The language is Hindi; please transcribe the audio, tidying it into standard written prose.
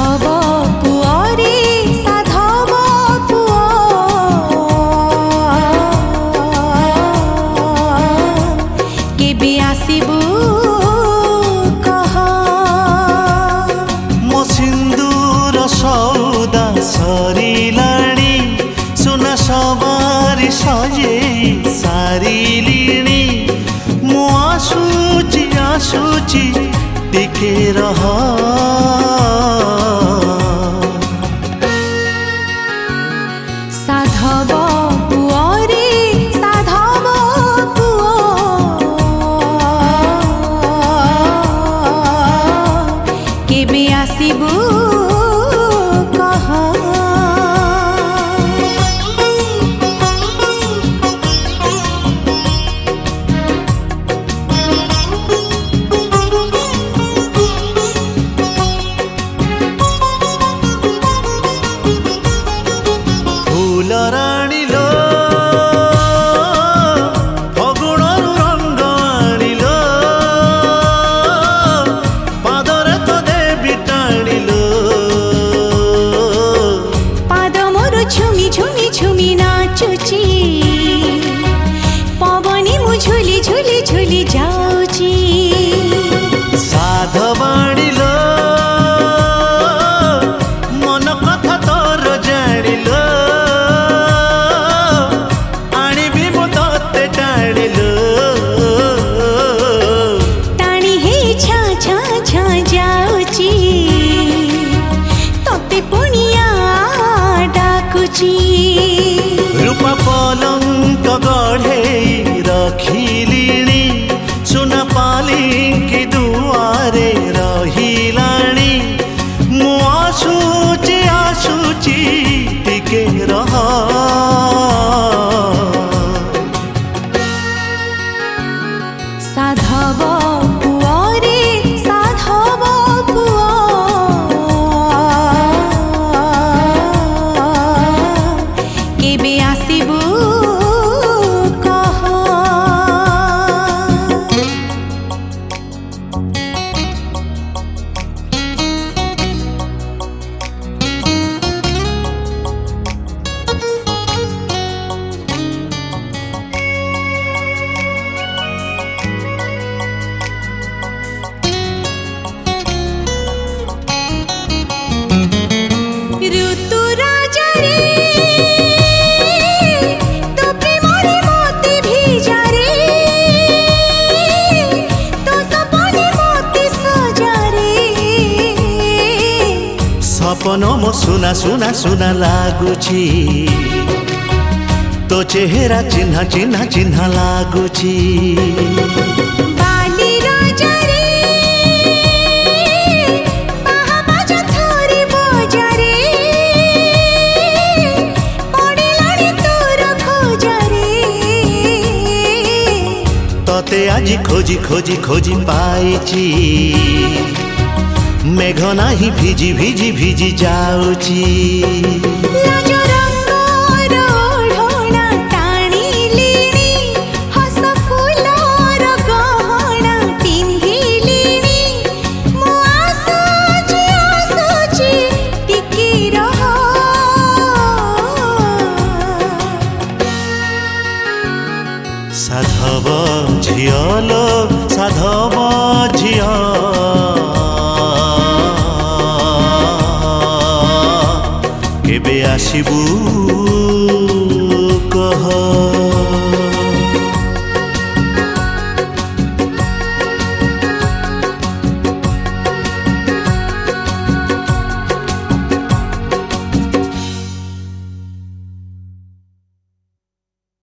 साधव पुअरे साधव पुअ केबे आसिबु कह मो सिंदूर सौदा सरिलाणी सुना सवारी सजे सारिलिणी मु आसुची आसुची टिके रह साधव पुअरे साधव पुअ केबे आसिबु कह फुलराणी लो फगुणर रंग आनिल पादरे तो देवी टाणिल पाद मोर झुमी झुमी झुमी नाचुची पवनी मु झुली झुली झुली जाऊची साधवाणी लो मन कथा तोर जानिल आनिबी मु तोते टाणिल टाणी हे छा छा छा जाऊची तोते पुनिया डाकुची रूपा पलंक गढ़े रखिलिणी सुना पालिंकी दुआरे रहिलाणी मु आसुची आसुची टिके रह साधव पुअरे साधव पुअ केबे आसिबु कह ऋतु राजा रे तो प्रेमरे मोते भिजा रे तो सपने मोते सजा रे सपन मो सुना सुना सुना लागुची तो चेहरा चिन्हा चिन्हा चिन्हा लागुची बाली राजा रे बाहा बाजा थोरी बजा रे पड़ेलाणी तोर खोजा रे तते आज खोजी खोजी खोजी पाइची मेघ नाही भिजी भिजी भिजी जाउची लाज रंगर ओढ़ଣା टाणिलिणी हस फुलर गहଣା पिंधिलिणी मु आसुची आसुची टिके रह साधव झियलो साधव झिय केबे आसिबु कह।